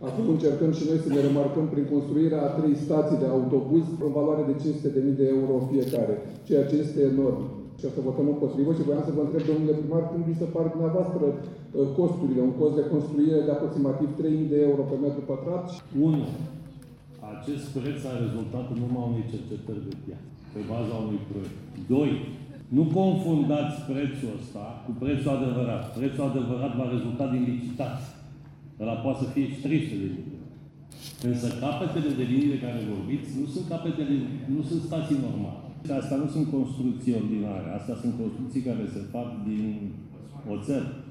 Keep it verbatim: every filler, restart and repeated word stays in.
Acum încercăm și noi să ne remarcăm prin construirea a trei stații de autobuz în valoare de cinci sute de mii de euro fiecare, ceea ce este enorm. Și o să votăm împotrivă și voiam să vă întreb, domnule primar, cum vi se par dumneavoastră costurile, un cost de construire de aproximativ trei mii de euro pe metru pătrat? unu. Acest preț a rezultat în urma unei cercetări de piață, pe baza unui proiect. doi. Nu confundați prețul ăsta cu prețul adevărat. Prețul adevărat va rezulta din licitație. Ăla poate să fie și trei sute de mii. Însă capetele de linii de care vorbiți nu sunt capetele, nu sunt stații normale. Astea nu sunt construcții ordinare. Astea sunt construcții care se fac din oțel.